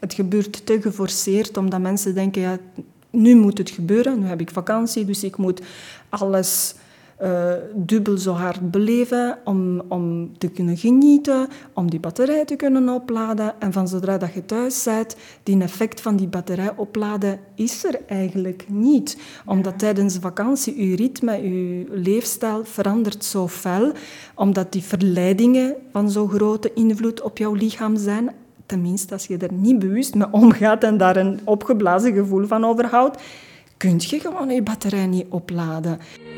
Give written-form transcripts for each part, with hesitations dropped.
Het gebeurt te geforceerd, omdat mensen denken, ja, nu moet het gebeuren, nu heb ik vakantie, dus ik moet alles dubbel zo hard beleven om te kunnen genieten, om die batterij te kunnen opladen. En van zodra dat je thuis bent, die effect van die batterij opladen is er eigenlijk niet. Omdat tijdens de vakantie je ritme, je leefstijl verandert zo fel, omdat die verleidingen van zo'n grote invloed op jouw lichaam zijn. Tenminste, als je er niet bewust mee omgaat en daar een opgeblazen gevoel van overhoudt, kun je gewoon je batterij niet opladen.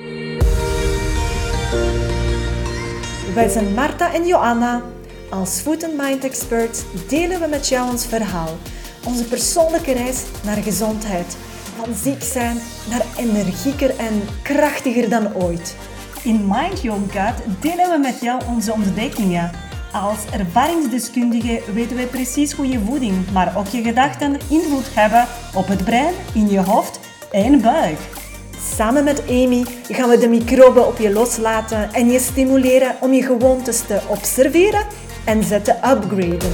Wij zijn Marta en Joanna. Als Food and Mind Experts delen we met jou ons verhaal. Onze persoonlijke reis naar gezondheid. Van ziek zijn naar energieker en krachtiger dan ooit. In Mind Your Gut delen we met jou onze ontdekkingen. Als ervaringsdeskundige weten wij precies hoe je voeding, maar ook je gedachten invloed hebben op het brein, in je hoofd en buik. Samen met Amy gaan we de microben op je loslaten en je stimuleren om je gewoontes te observeren en ze te upgraden.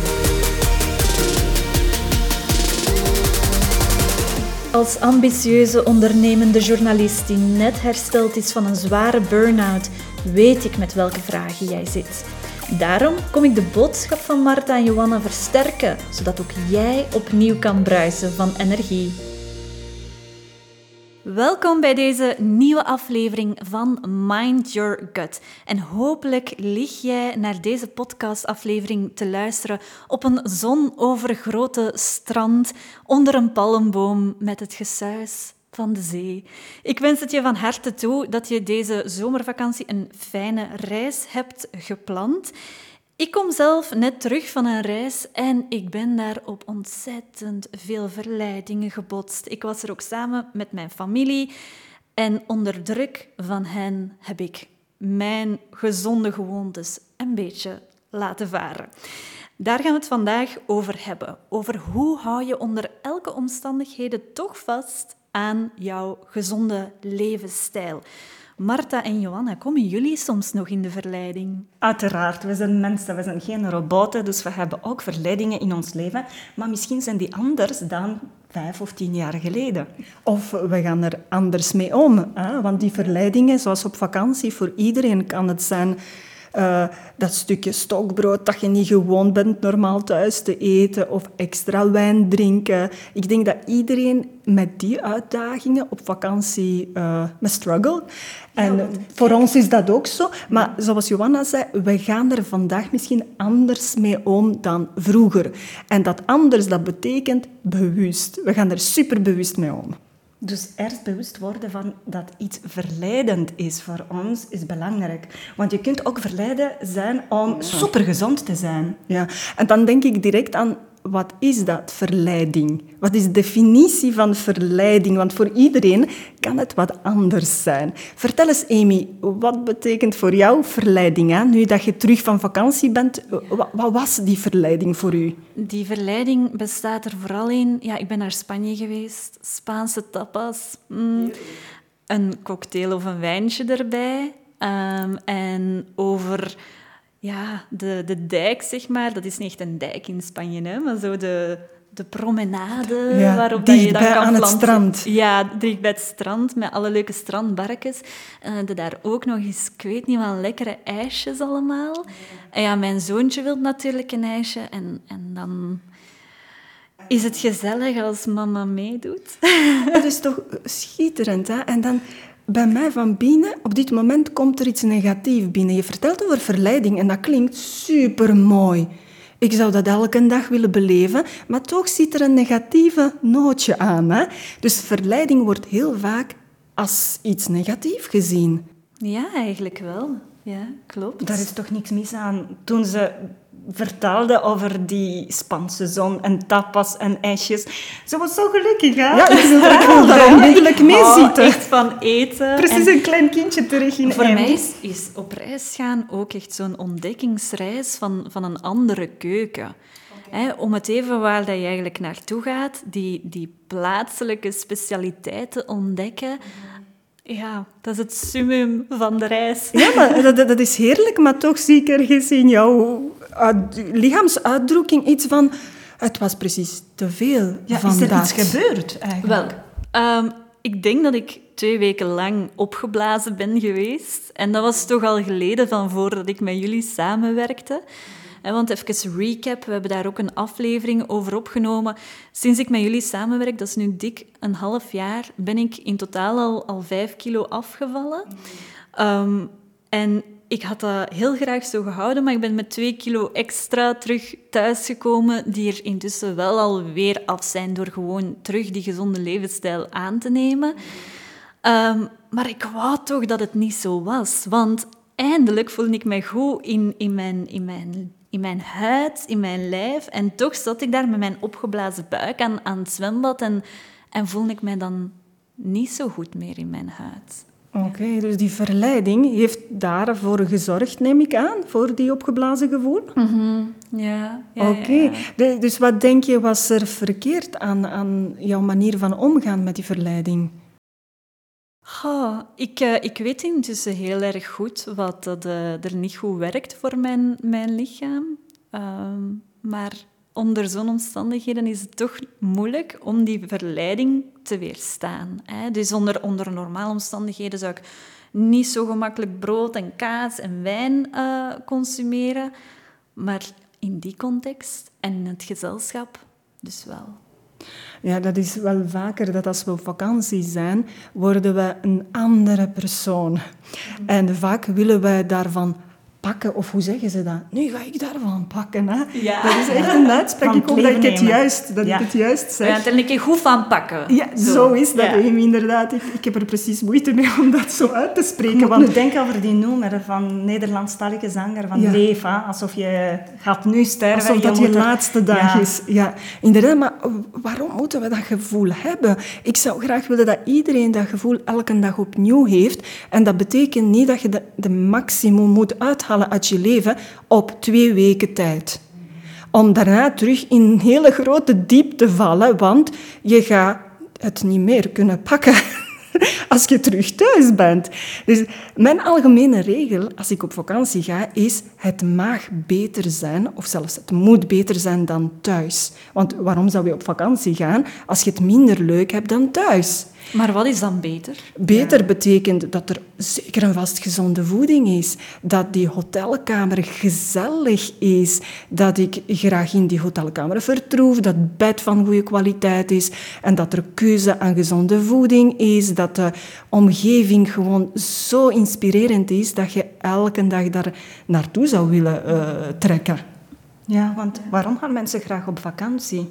Als ambitieuze ondernemende journalist die net hersteld is van een zware burn-out, weet ik met welke vragen jij zit. Daarom kom ik de boodschap van Marta en Joanna versterken, zodat ook jij opnieuw kan bruisen van energie. Welkom bij deze nieuwe aflevering van Mind Your Gut. En hopelijk lig jij naar deze podcastaflevering te luisteren op een zonovergrote strand onder een palmboom met het gesuis van de zee. Ik wens het je van harte toe dat je deze zomervakantie een fijne reis hebt gepland. Ik kom zelf net terug van een reis en ik ben daar op ontzettend veel verleidingen gebotst. Ik was er ook samen met mijn familie en onder druk van hen heb ik mijn gezonde gewoontes een beetje laten varen. Daar gaan we het vandaag over hebben. Over hoe hou je onder elke omstandigheden toch vast aan jouw gezonde levensstijl. Marta en Joanna, komen jullie soms nog in de verleiding? Uiteraard, we zijn mensen, we zijn geen robotten, dus we hebben ook verleidingen in ons leven. Maar misschien zijn die anders dan 5 of 10 jaar geleden. Of we gaan er anders mee om. Hè? Want die verleidingen, zoals op vakantie, voor iedereen kan het zijn dat stukje stokbrood dat je niet gewoon bent normaal thuis te eten of extra wijn drinken. Ik denk dat iedereen met die uitdagingen op vakantie met struggle. En voor ons is dat ook zo. Maar zoals Joanna zei, we gaan er vandaag misschien anders mee om dan vroeger. En dat anders, dat betekent bewust. We gaan er superbewust mee om. Dus eerst bewust worden van dat iets verleidend is voor ons, is belangrijk. Want je kunt ook verleiden zijn om supergezond te zijn. Ja, en dan denk ik direct aan, wat is dat, verleiding? Wat is de definitie van verleiding? Want voor iedereen kan het wat anders zijn. Vertel eens, Amy, wat betekent voor jou verleiding? Hè? Nu dat je terug van vakantie bent, wat was die verleiding voor u? Die verleiding bestaat er vooral in... Ja, ik ben naar Spanje geweest, Spaanse tapas, een cocktail of een wijntje erbij. En over... Ja, de dijk, zeg maar. Dat is niet echt een dijk in Spanje, hè, maar zo de promenade waarop dat je dan kan aan het strand. Ja, dicht bij het strand, met alle leuke strandbarkjes. Daar ook nog eens, ik weet niet wat, lekkere ijsjes allemaal. En ja, mijn zoontje wil natuurlijk een ijsje. En dan is het gezellig als mama meedoet. Dat is toch schitterend, hè? En dan... Bij mij van binnen, op dit moment komt er iets negatiefs binnen. Je vertelt over verleiding en dat klinkt supermooi. Ik zou dat elke dag willen beleven, maar toch zit er een negatieve nootje aan. Hè? Dus verleiding wordt heel vaak als iets negatiefs gezien. Ja, eigenlijk wel. Ja, klopt. Daar is toch niks mis aan. Toen ze vertelde over die Spaanse zon en tapas en ijsjes. Ze was zo gelukkig, hè? Ja, ik wil daar onmiddellijk mee zitten. Echt van eten. Precies een klein kindje terug in voor mij is op reis gaan ook echt zo'n ontdekkingsreis van een andere keuken. Om het even waar dat je eigenlijk naartoe gaat, die plaatselijke specialiteiten ontdekken... Ja, dat is het summum van de reis. Ja, maar dat is heerlijk, maar toch zie ik ergens in jouw lichaamsuitdrukking iets van... Het was precies te veel Ja, van is er dat. iets gebeurd eigenlijk? Wel, ik denk dat ik 2 weken lang opgeblazen ben geweest. En dat was toch al geleden van voordat ik met jullie samenwerkte. Want even recap, we hebben daar ook een aflevering over opgenomen. Sinds ik met jullie samenwerk, dat is nu dik een half jaar, ben ik in totaal al 5 kilo afgevallen. En ik had dat heel graag zo gehouden, maar ik ben met 2 kilo extra terug thuisgekomen, die er intussen wel alweer af zijn door gewoon terug die gezonde levensstijl aan te nemen. Maar ik wou toch dat het niet zo was, want eindelijk voelde ik mij goed in mijn huid, in mijn lijf. En toch zat ik daar met mijn opgeblazen buik aan het zwembad en voelde ik mij dan niet zo goed meer in mijn huid. Oké, dus die verleiding heeft daarvoor gezorgd, neem ik aan, voor die opgeblazen gevoel? Ja. Oké, dus wat denk je was er verkeerd aan jouw manier van omgaan met die verleiding? Ik weet intussen heel erg goed wat er niet goed werkt voor mijn lichaam. Maar onder zo'n omstandigheden is het toch moeilijk om die verleiding te weerstaan. Dus onder normale omstandigheden zou ik niet zo gemakkelijk brood en kaas en wijn consumeren. Maar in die context en in het gezelschap dus wel. Ja, dat is wel vaker dat als we op vakantie zijn, worden we een andere persoon. En vaak willen wij daarvan pakken, of hoe zeggen ze dat? Nu ga ik daarvan pakken. Hè? Ja. Dat is echt een uitspraak. Ik hoop dat ik het juist zeg. We gaan er een keer goed van pakken. Ja, zo is dat inderdaad. Ik heb er precies moeite mee om dat zo uit te spreken. Ik moet nu denken over die noemer van Nederlandstalige zanger, van leef, hè? Alsof je gaat nu sterven. Alsof dat je laatste dag is. Ja, inderdaad, maar waarom moeten we dat gevoel hebben? Ik zou graag willen dat iedereen dat gevoel elke dag opnieuw heeft. En dat betekent niet dat je de maximum moet uithalen uit je leven op 2 weken tijd. Om daarna terug in een hele grote diepte te vallen, want je gaat het niet meer kunnen pakken als je terug thuis bent. Dus mijn algemene regel, als ik op vakantie ga, is het mag beter zijn, of zelfs het moet beter zijn dan thuis. Want waarom zou je op vakantie gaan als je het minder leuk hebt dan thuis? Maar wat is dan beter? Beter betekent dat er zeker een vast gezonde voeding is, dat die hotelkamer gezellig is, dat ik graag in die hotelkamer vertoef, dat het bed van goede kwaliteit is en dat er keuze aan gezonde voeding is, dat de omgeving gewoon zo inspirerend is dat je elke dag daar naartoe zou willen trekken. Ja, want waarom gaan mensen graag op vakantie?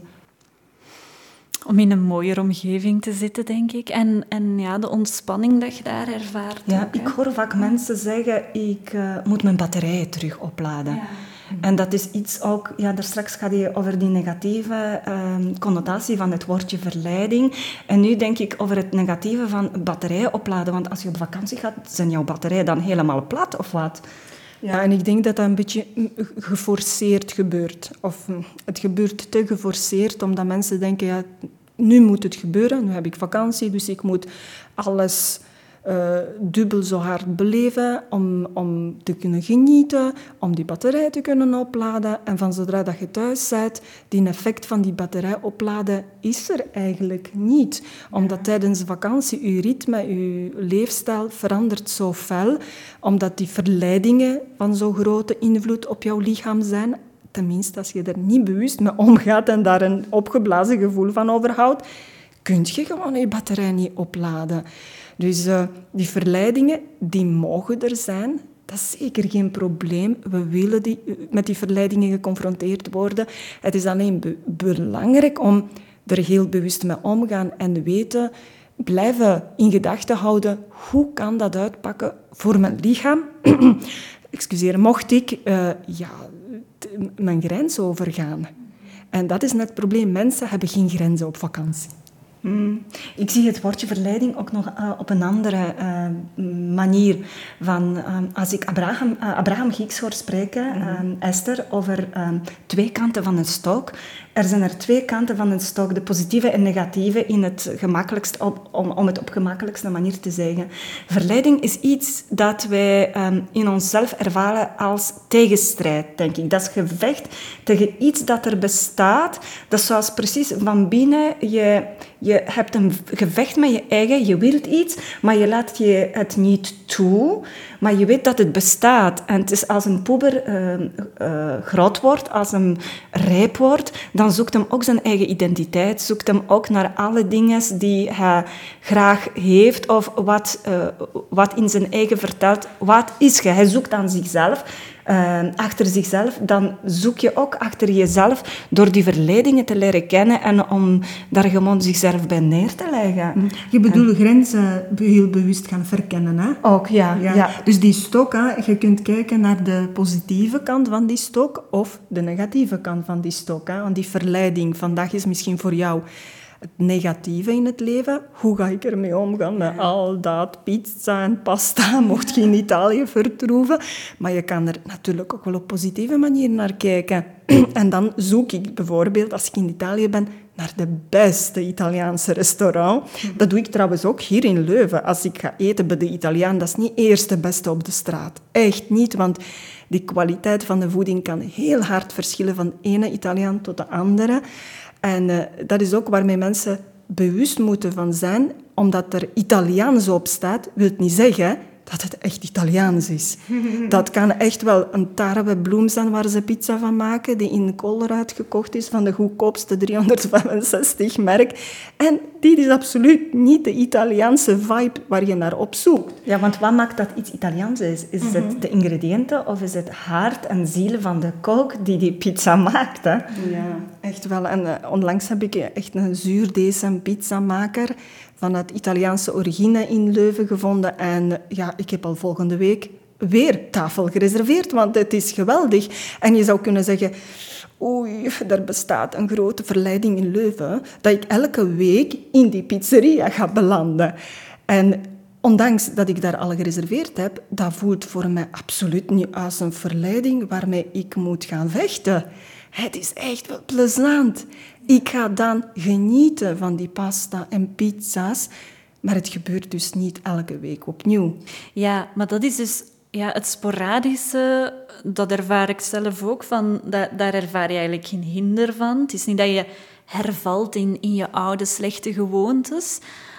Om in een mooiere omgeving te zitten, denk ik. En ja, de ontspanning dat je daar ervaart. Ja, ook, ik hoor vaak mensen zeggen, ik moet mijn batterijen terug opladen. Ja. En dat is iets ook, ja, daar straks gaat je over die negatieve connotatie van het woordje verleiding. En nu denk ik over het negatieve van batterijen opladen. Want als je op vakantie gaat, zijn jouw batterijen dan helemaal plat of wat? Ja, en ik denk dat dat een beetje geforceerd gebeurt. Of het gebeurt te geforceerd, omdat mensen denken, ja, nu moet het gebeuren, nu heb ik vakantie, dus ik moet alles dubbel zo hard beleven om te kunnen genieten, om die batterij te kunnen opladen. En van zodra dat je thuis bent, die effect van die batterij opladen is er eigenlijk niet. Omdat tijdens de vakantie je ritme, je leefstijl verandert zo fel, omdat die verleidingen van zo'n grote invloed op jouw lichaam zijn. Tenminste, als je er niet bewust mee omgaat en daar een opgeblazen gevoel van overhoudt, kun je gewoon je batterij niet opladen. Dus die verleidingen, die mogen er zijn. Dat is zeker geen probleem. We willen met die verleidingen geconfronteerd worden. Het is alleen belangrijk om er heel bewust mee omgaan en weten, blijven in gedachten houden, hoe kan dat uitpakken voor mijn lichaam? Excuseer, mocht ik mijn grens overgaan. En dat is net het probleem. Mensen hebben geen grenzen op vakantie. Ik zie het woordje verleiding ook nog op een andere manier. Als ik Abraham Hicks hoor spreken, Esther, over 2 kanten van een stok. Er zijn er 2 kanten van een stok, de positieve en negatieve, in het gemakkelijkst om het op gemakkelijkste manier te zeggen. Verleiding is iets dat wij in onszelf ervaren als tegenstrijd, denk ik. Dat is gevecht tegen iets dat er bestaat. Dat is zoals precies van binnen, je hebt een gevecht met je eigen, je wilt iets, maar je laat je het niet toe. Maar je weet dat het bestaat. En het is als een puber groot wordt, als hem rijp wordt, dan zoekt hem ook zijn eigen identiteit. Zoekt hem ook naar alle dingen die hij graag heeft of wat in zijn eigen vertelt. Wat is hij? Hij zoekt aan zichzelf. Achter zichzelf, dan zoek je ook achter jezelf door die verleidingen te leren kennen en om daar gewoon zichzelf bij neer te leggen. Je bedoelt grenzen heel bewust gaan verkennen, hè? Ook, ja. Dus die stok, hè, je kunt kijken naar de positieve kant van die stok of de negatieve kant van die stok. Hè? Want die verleiding vandaag is misschien voor jou het negatieve in het leven. Hoe ga ik ermee omgaan met al dat pizza en pasta? Mocht je in Italië vertoeven. Maar je kan er natuurlijk ook wel op positieve manier naar kijken. En dan zoek ik bijvoorbeeld, als ik in Italië ben, naar de beste Italiaanse restaurant. Dat doe ik trouwens ook hier in Leuven. Als ik ga eten bij de Italiaan, dat is niet eerst de beste op de straat. Echt niet, want die kwaliteit van de voeding kan heel hard verschillen van de ene Italiaan tot de andere. En dat is ook waarmee mensen bewust moeten van zijn. Omdat er Italiaans op staat, wil het niet zeggen dat het echt Italiaans is. Dat kan echt wel een tarwebloem zijn waar ze pizza van maken, die in Colruyt gekocht is van de goedkoopste 365 merk. En dit is absoluut niet de Italiaanse vibe waar je naar op zoekt. Ja, want wat maakt dat iets Italiaans is? Is het de ingrediënten of is het hart en ziel van de kok die pizza maakt? Hè? Ja, echt wel. En onlangs heb ik echt een zuurdesem pizzamaker van het Italiaanse origine in Leuven gevonden. En ja, ik heb al volgende week weer tafel gereserveerd, want het is geweldig. En je zou kunnen zeggen, oei, er bestaat een grote verleiding in Leuven, dat ik elke week in die pizzeria ga belanden. En ondanks dat ik daar al gereserveerd heb, dat voelt voor mij absoluut niet als een verleiding waarmee ik moet gaan vechten. Het is echt wel plezant. Ik ga dan genieten van die pasta en pizza's, maar het gebeurt dus niet elke week opnieuw. Ja, maar dat is dus het sporadische, dat ervaar ik zelf ook, daar ervaar je eigenlijk geen hinder van. Het is niet dat je hervalt in je oude slechte gewoontes,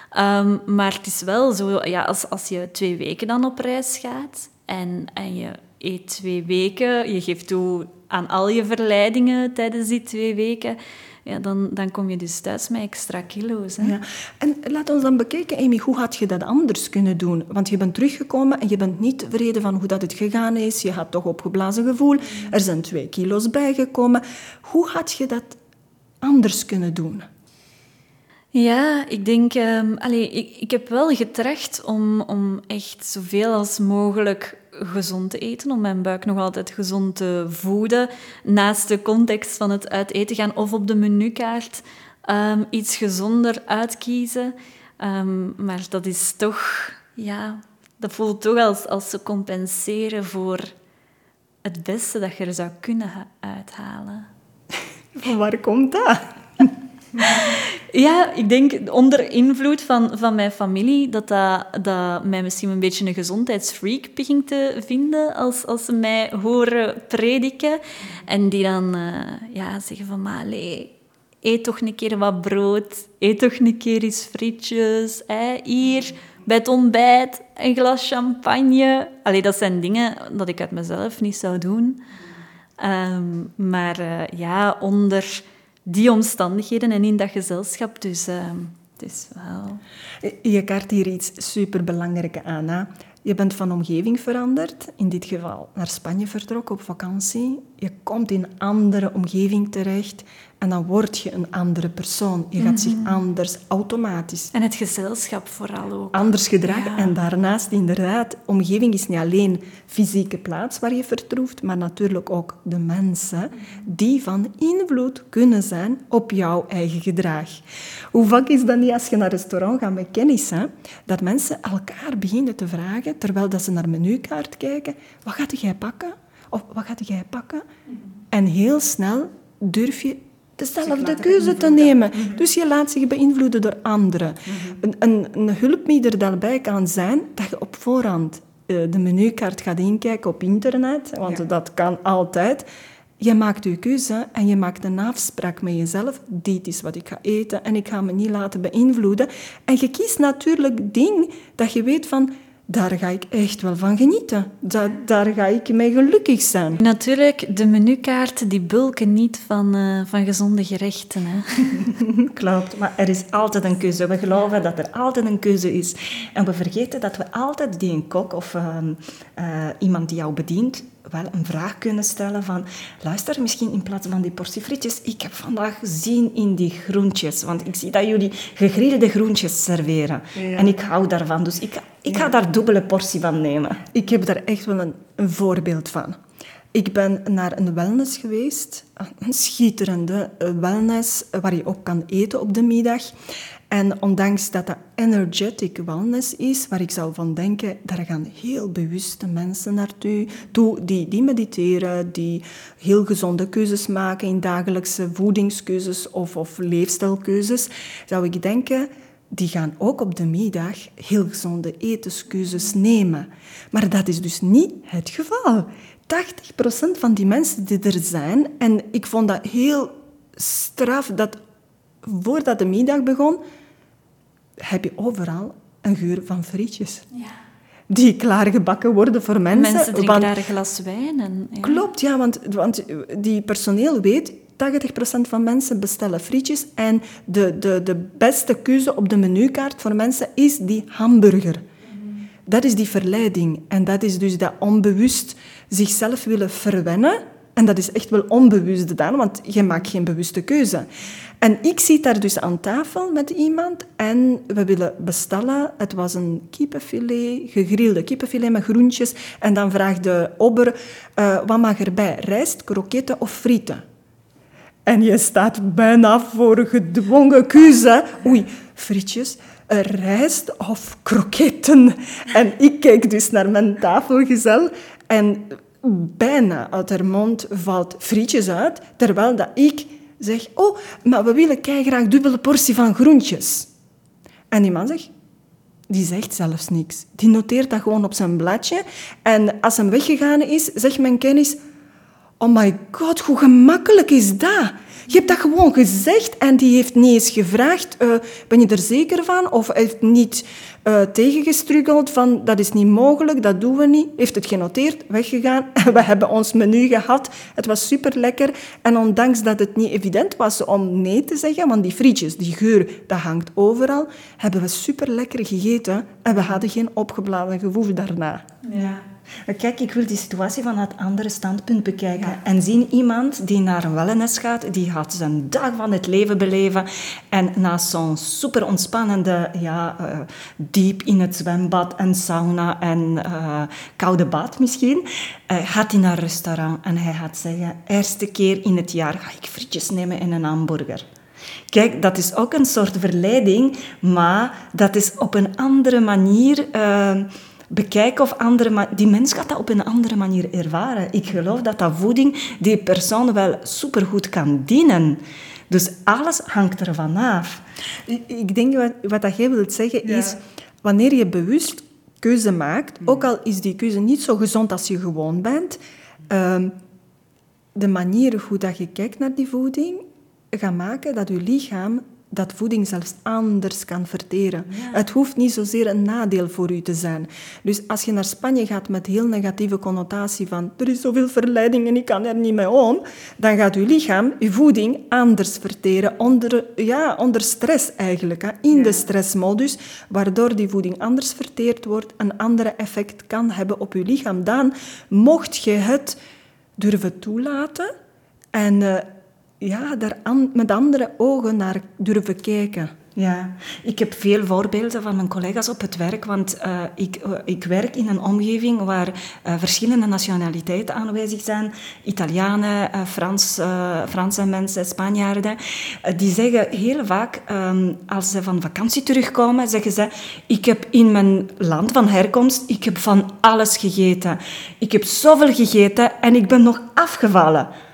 maar het is wel zo, als je 2 weken dan op reis gaat en je eet 2 weken, je geeft toe aan al je verleidingen tijdens die 2 weken, ja, dan kom je dus thuis met extra kilo's. Hè? Ja. En laat ons dan bekijken, Amy, hoe had je dat anders kunnen doen? Want je bent teruggekomen en je bent niet tevreden van hoe dat het gegaan is. Je had toch opgeblazen gevoel. Er zijn 2 kilo's bijgekomen. Hoe had je dat anders kunnen doen? Ja, ik denk... ik heb wel getracht om echt zoveel als mogelijk gezond te eten, om mijn buik nog altijd gezond te voeden, naast de context van het uit eten gaan of op de menukaart iets gezonder uitkiezen. Maar dat is toch... Ja, dat voelt toch als te compenseren voor het beste dat je er zou kunnen uithalen. Van waar komt dat? Ja, ik denk onder invloed van mijn familie dat mij misschien een beetje een gezondheidsfreak begint te vinden als ze mij horen prediken. En die dan zeggen van, maar eet toch een keer wat brood, eet toch een keer eens frietjes, hier bij het ontbijt een glas champagne. Dat zijn dingen dat ik uit mezelf niet zou doen. Maar onder die omstandigheden en in dat gezelschap, dus het is wel... Je kaart hier iets superbelangrijks aan. Hè? Je bent van omgeving veranderd, in dit geval naar Spanje vertrokken op vakantie. Je komt in een andere omgeving terecht en dan word je een andere persoon. Je gaat zich anders, automatisch... En het gezelschap vooral ook. Anders gedragen. Ja. En daarnaast inderdaad, omgeving is niet alleen fysieke plaats waar je vertoeft, maar natuurlijk ook de mensen die van invloed kunnen zijn op jouw eigen gedrag. Hoe vaak is dat niet als je naar een restaurant gaat met kennis, hè? Dat mensen elkaar beginnen te vragen, terwijl dat ze naar menukaart kijken, wat gaat jij pakken? Of wat gaat jij pakken? En heel snel durf je dezelfde keuze te nemen. Dus je laat zich beïnvloeden door anderen. Een hulpmiddel daarbij kan zijn dat je op voorhand de menukaart gaat inkijken op internet, want dat kan altijd. Je maakt je keuze en je maakt een afspraak met jezelf. Dit is wat ik ga eten en ik ga me niet laten beïnvloeden. En je kiest natuurlijk dingen dat je weet van... Daar ga ik echt wel van genieten. Daar ga ik mee gelukkig zijn. Natuurlijk, de menukaarten die bulken niet van gezonde gerechten. Hè? Klopt, maar er is altijd een keuze. We geloven dat er altijd een keuze is. En we vergeten dat we altijd die een kok of iemand die jou bedient... wel een vraag kunnen stellen van... Luister, misschien in plaats van die portie frietjes... Ik heb vandaag zin in die groentjes. Want ik zie dat jullie gegrilde groentjes serveren. Ja. En ik hou daarvan. Dus ik ga daar dubbele portie van nemen. Ik heb daar echt wel een voorbeeld van. Ik ben naar een wellness geweest. Een schitterende wellness waar je ook kan eten op de middag. En ondanks dat dat energetic wellness is, waar ik zou van denken, daar gaan heel bewuste mensen naartoe, die mediteren, die heel gezonde keuzes maken in dagelijkse voedingskeuzes of leefstijlkeuzes, zou ik denken, die gaan ook op de middag heel gezonde etenskeuzes nemen. Maar dat is dus niet het geval. 80% van die mensen die er zijn, en ik vond dat heel straf, dat voordat de middag begon, heb je overal een geur van frietjes. Ja. Die klaargebakken worden voor mensen. Mensen drinken daar een glas wijn. Ja. Klopt, ja, want die personeel weet... 80% van mensen bestellen frietjes en de beste keuze op de menukaart voor mensen is die hamburger. Dat is die verleiding. En dat is dus dat onbewust zichzelf willen verwennen. En dat is echt wel onbewust dan, want je maakt geen bewuste keuze. En ik zit daar dus aan tafel met iemand en we willen bestellen. Het was een kippenfilet, gegrilde kippenfilet met groentjes. En dan vraagt de ober, wat mag erbij? Rijst, kroketten of frieten? En je staat bijna voor gedwongen keuze. Oei, frietjes, rijst of kroketten? En ik kijk dus naar mijn tafelgezel en bijna uit haar mond valt frietjes uit, terwijl dat ik zeg, oh, maar we willen graag dubbele portie van groentjes. En die man die zegt zelfs niks. Die noteert dat gewoon op zijn bladje. En als hem weggegaan is, zegt mijn kennis, oh my god, hoe gemakkelijk is dat? Je hebt dat gewoon gezegd en die heeft niet eens gevraagd, ben je er zeker van? Of heeft niet tegengestruggeld van, dat is niet mogelijk, dat doen we niet. Heeft het genoteerd, weggegaan. We hebben ons menu gehad. Het was super lekker. En ondanks dat het niet evident was om nee te zeggen, want die frietjes, die geur, dat hangt overal, hebben we super lekker gegeten en we hadden geen opgeblazen gevoel daarna. Ja. Kijk, ik wil die situatie van het andere standpunt bekijken. Ja. En zien iemand die naar een wellness gaat, die gaat zijn dag van het leven beleven. En na zo'n super ontspannende, diep in het zwembad en sauna en koude bad misschien, gaat hij naar een restaurant en hij gaat zeggen, eerste keer in het jaar ga ik frietjes nemen en een hamburger. Kijk, dat is ook een soort verleiding, maar dat is op een andere manier... bekijken of die mens gaat dat op een andere manier ervaren. Ik geloof dat voeding die persoon wel supergoed kan dienen. Dus alles hangt ervan af. Ik denk wat jij wilt zeggen is, wanneer je bewust keuze maakt, ook al is die keuze niet zo gezond als je gewoon bent, de manier hoe dat je kijkt naar die voeding gaat maken dat je lichaam dat voeding zelfs anders kan verteren. Ja. Het hoeft niet zozeer een nadeel voor u te zijn. Dus als je naar Spanje gaat met heel negatieve connotatie van er is zoveel verleiding en ik kan er niet mee om, dan gaat uw lichaam uw voeding anders verteren onder stress eigenlijk. Hè, in de stressmodus, waardoor die voeding anders verteerd wordt, een andere effect kan hebben op uw lichaam. Dan mocht je het durven toelaten en... daar met andere ogen naar durven kijken. Ja, ik heb veel voorbeelden van mijn collega's op het werk, want ik werk in een omgeving waar verschillende nationaliteiten aanwezig zijn. Italianen, Franse mensen, Spanjaarden. Die zeggen heel vaak, als ze van vakantie terugkomen, zeggen ze, ik heb in mijn land van herkomst, ik heb van alles gegeten. Ik heb zoveel gegeten en ik ben nog afgevallen.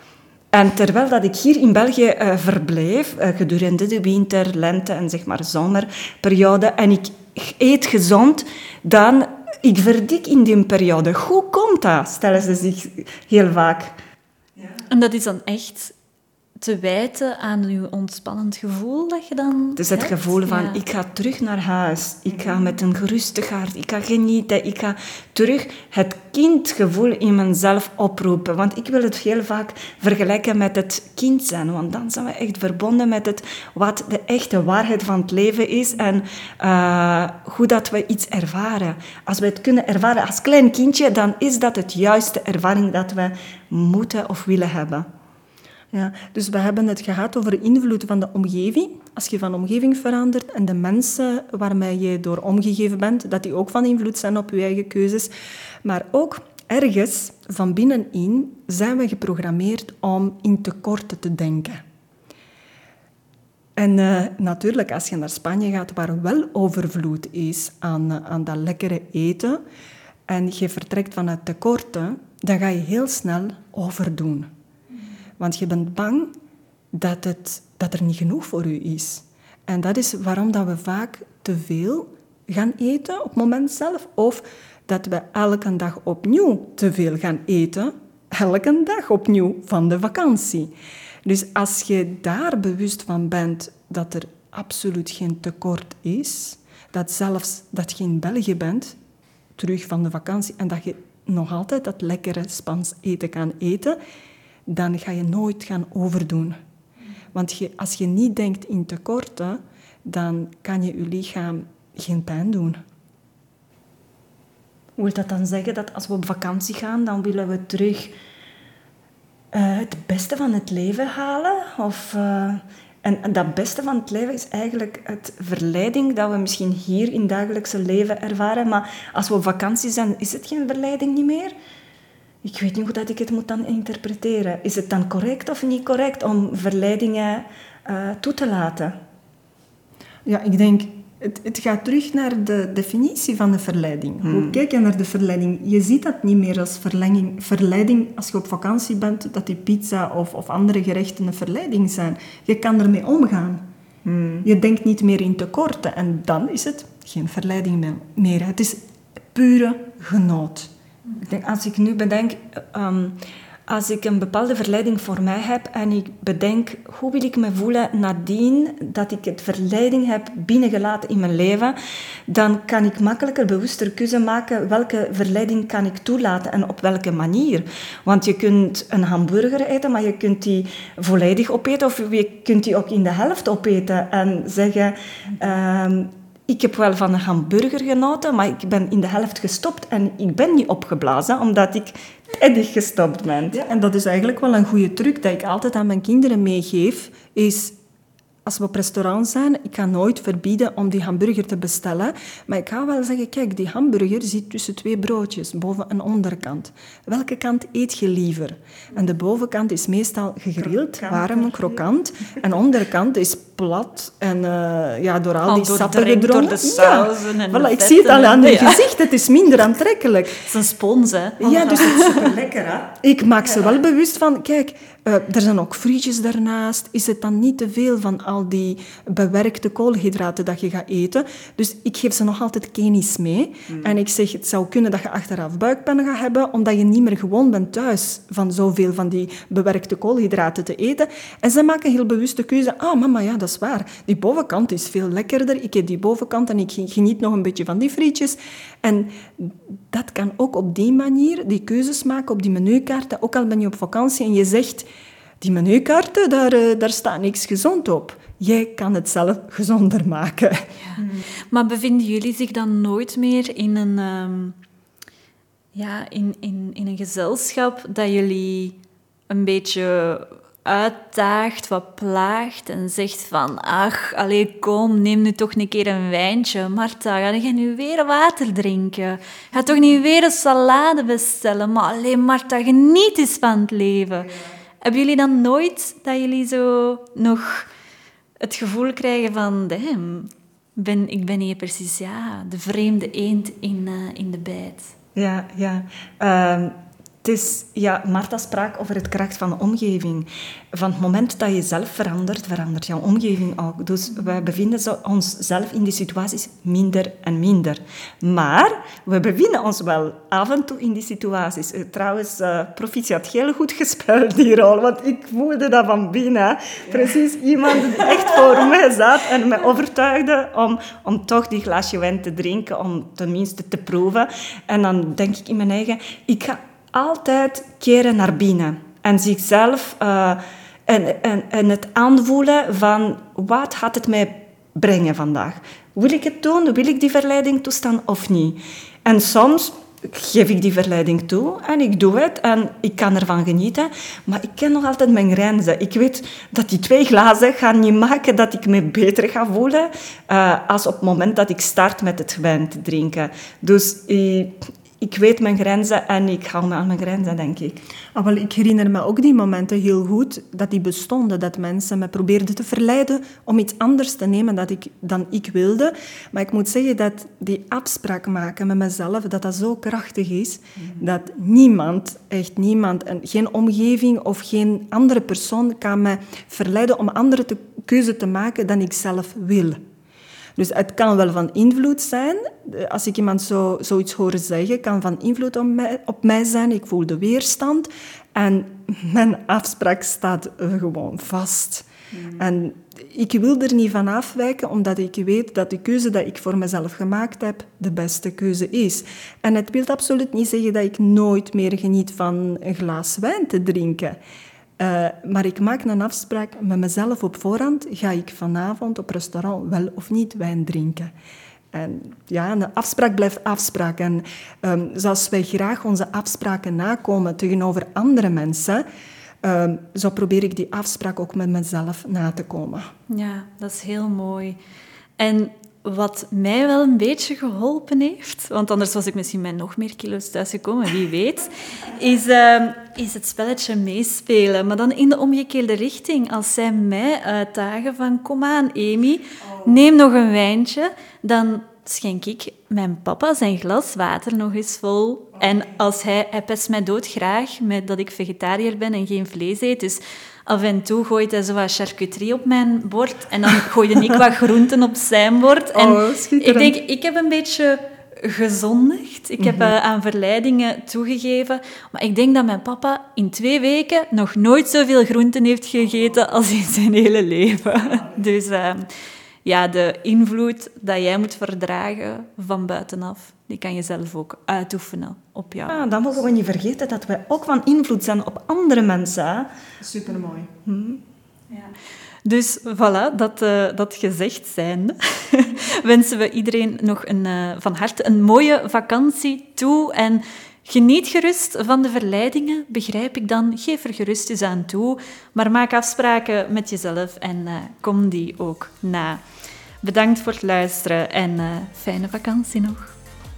En terwijl dat ik hier in België verblijf, gedurende de winter, lente en zeg maar zomerperiode, en ik eet gezond, dan ik verdik in die periode. Hoe komt dat? Stellen ze zich heel vaak. En dat is dan echt te wijten aan uw ontspannend gevoel dat je dan Het is het hebt? gevoel van, Ja. ik ga terug naar huis. Ik ga met een gerustig hart. Ik ga genieten. Ik ga terug het kindgevoel in mezelf oproepen. Want ik wil het heel vaak vergelijken met het kind zijn. Want dan zijn we echt verbonden met wat de echte waarheid van het leven is. En hoe dat we iets ervaren. Als we het kunnen ervaren als klein kindje, dan is dat het juiste ervaring dat we moeten of willen hebben. Ja, dus we hebben het gehad over de invloed van de omgeving. Als je van omgeving verandert en de mensen waarmee je door omgegeven bent, dat die ook van invloed zijn op je eigen keuzes. Maar ook ergens van binnenin zijn we geprogrammeerd om in tekorten te denken. En natuurlijk, als je naar Spanje gaat, waar wel overvloed is aan dat lekkere eten, en je vertrekt vanuit tekorten, dan ga je heel snel overdoen. Want je bent bang dat er niet genoeg voor u is. En dat is waarom dat we vaak te veel gaan eten op het moment zelf. Of dat we elke dag opnieuw te veel gaan eten. Elke dag opnieuw van de vakantie. Dus als je daar bewust van bent dat er absoluut geen tekort is. Dat zelfs dat je in België bent, terug van de vakantie. En dat je nog altijd dat lekkere Spaans eten kan eten. Dan ga je nooit gaan overdoen. Want als je niet denkt in tekorten, dan kan je lichaam geen pijn doen. Wil dat dan zeggen dat als we op vakantie gaan, dan willen we terug het beste van het leven halen? En dat beste van het leven is eigenlijk het verleiding dat we misschien hier in het dagelijkse leven ervaren. Maar als we op vakantie zijn, is het geen verleiding niet meer? Ik weet niet hoe dat ik het moet dan interpreteren. Is het dan correct of niet correct om verleidingen toe te laten? Ja, ik denk, het gaat terug naar de definitie van de verleiding. Hoe kijk je naar de verleiding? Je ziet dat niet meer als verleiding als je op vakantie bent, dat die pizza of andere gerechten een verleiding zijn. Je kan ermee omgaan. Je denkt niet meer in tekorten en dan is het geen verleiding meer. Het is pure genot. Ik denk, als ik nu bedenk, als ik een bepaalde verleiding voor mij heb en ik bedenk, hoe wil ik me voelen nadien dat ik het verleiding heb binnengelaten in mijn leven, dan kan ik makkelijker bewuster keuze maken welke verleiding kan ik toelaten en op welke manier. Want je kunt een hamburger eten, maar je kunt die volledig opeten of je kunt die ook in de helft opeten en zeggen... ik heb wel van een hamburger genoten, maar ik ben in de helft gestopt en ik ben niet opgeblazen, omdat ik tijdig gestopt ben. Ja, en dat is eigenlijk wel een goede truc dat ik altijd aan mijn kinderen meegeef, is als we op restaurant zijn, ik ga nooit verbieden om die hamburger te bestellen, maar ik ga wel zeggen, kijk, die hamburger zit tussen 2 broodjes, boven- en onderkant. Welke kant eet je liever? En de bovenkant is meestal gegrild, warm, krokant, en de onderkant is plat en door al die sappen gedronken. Door de sauzen en Voilà, de ik zie het al vetten aan en- je gezicht, het is minder aantrekkelijk. Het is een spons, hè. Ja, dus het is Super lekker, hè? ik maak ze wel bewust van, kijk, er zijn ook frietjes daarnaast. Is het dan niet te veel van al die bewerkte koolhydraten dat je gaat eten? Dus ik geef ze nog altijd kennis mee. En ik zeg, het zou kunnen dat je achteraf buikpijn gaat hebben, omdat je niet meer gewoon bent thuis van zoveel van die bewerkte koolhydraten te eten. En ze maken heel bewust de keuze, mama, ja, dat is waar. Die bovenkant is veel lekkerder. Ik eet die bovenkant en ik geniet nog een beetje van die frietjes. En dat kan ook op die manier, die keuzes maken op die menukaarten. Ook al ben je op vakantie en je zegt, die menukaarten, daar staat niks gezond op. Jij kan het zelf gezonder maken. Maar bevinden jullie zich dan nooit meer in een, in een gezelschap dat jullie een beetje uitdaagt, wat plaagt en zegt van, ach, allee, kom, neem nu toch een keer een wijntje. Marta, ga jij nu weer water drinken? Ga toch niet weer een salade bestellen? Maar alleen Marta, geniet eens van het leven. Hebben jullie dan nooit dat jullie zo nog het gevoel krijgen van, damn, ik ben hier precies de vreemde eend in de bijt? Ja. Het is, Marta sprak over het kracht van de omgeving. Van het moment dat je zelf verandert, verandert jouw omgeving ook. Dus we bevinden onszelf in die situaties minder en minder. Maar we bevinden ons wel af en toe in die situaties. Trouwens, proficiat, heel goed gespeeld die rol, want ik voelde dat van binnen. Precies iemand die echt voor mij zat en me overtuigde om toch die glaasje wijn te drinken, om tenminste te proeven. En dan denk ik in mijn eigen, ik ga altijd keren naar binnen en zichzelf en het aanvoelen van wat gaat het mij brengen vandaag. Wil ik het doen? Wil ik die verleiding toestaan of niet? En soms geef ik die verleiding toe en ik doe het en ik kan ervan genieten, maar ik ken nog altijd mijn grenzen. Ik weet dat die 2 glazen gaan niet maken dat ik me beter ga voelen als op het moment dat ik start met het wijn te drinken. Dus ik weet mijn grenzen en ik hou me aan mijn grenzen, denk ik. Wel, ik herinner me ook die momenten heel goed, dat die bestonden, dat mensen me probeerden te verleiden om iets anders te nemen dan ik wilde. Maar ik moet zeggen dat die afspraak maken met mezelf, dat zo krachtig is, dat echt niemand, en geen omgeving of geen andere persoon kan me verleiden om andere keuze te maken dan ik zelf wil. Dus het kan wel van invloed zijn. Als ik iemand zoiets hoor zeggen, kan van invloed op mij zijn. Ik voel de weerstand. En mijn afspraak staat gewoon vast. En ik wil er niet van afwijken, omdat ik weet dat de keuze die ik voor mezelf gemaakt heb, de beste keuze is. En het wil absoluut niet zeggen dat ik nooit meer geniet van een glas wijn te drinken. Maar ik maak een afspraak met mezelf op voorhand. Ga ik vanavond op restaurant wel of niet wijn drinken? En een afspraak blijft afspraak. En zoals wij graag onze afspraken nakomen tegenover andere mensen, zo probeer ik die afspraak ook met mezelf na te komen. Ja, dat is heel mooi. En wat mij wel een beetje geholpen heeft, want anders was ik misschien met nog meer kilo's thuisgekomen, wie weet, is het spelletje meespelen. Maar dan in de omgekeerde richting. Als zij mij uitdagen van, kom aan Amy, neem nog een wijntje, dan schenk ik mijn papa zijn glas water nog eens vol. En als hij pest mij doodgraag met dat ik vegetariër ben en geen vlees eet, dus af en toe gooit hij zo wat charcuterie op mijn bord en dan gooide ik wat groenten op zijn bord. En ik denk, ik heb een beetje gezondigd. Ik heb aan verleidingen toegegeven. Maar ik denk dat mijn papa in 2 weken nog nooit zoveel groenten heeft gegeten als in zijn hele leven. Dus de invloed dat jij moet verdragen van buitenaf, die kan je zelf ook uitoefenen op jou. Ja, dan mogen we niet vergeten dat wij ook van invloed zijn op andere mensen. Supermooi. Ja. Dus voilà, dat gezegd zijnde, wensen we iedereen nog van harte een mooie vakantie toe. En geniet gerust van de verleidingen, begrijp ik dan. Geef er gerust eens aan toe. Maar maak afspraken met jezelf en kom die ook na. Bedankt voor het luisteren en fijne vakantie nog.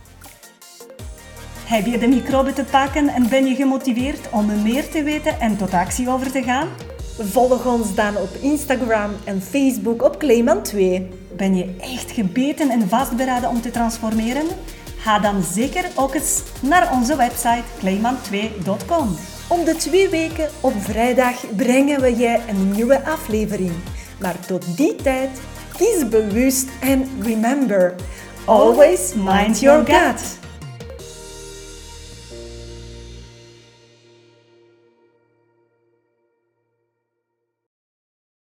Heb je de microbe te pakken en ben je gemotiveerd om meer te weten en tot actie over te gaan? Volg ons dan op Instagram en Facebook op Clayman2. Ben je echt gebeten en vastberaden om te transformeren? Ga dan zeker ook eens naar onze website clayman2.com. Om de 2 weken op vrijdag brengen we je een nieuwe aflevering. Maar tot die tijd, kies bewust en remember, always mind your gut.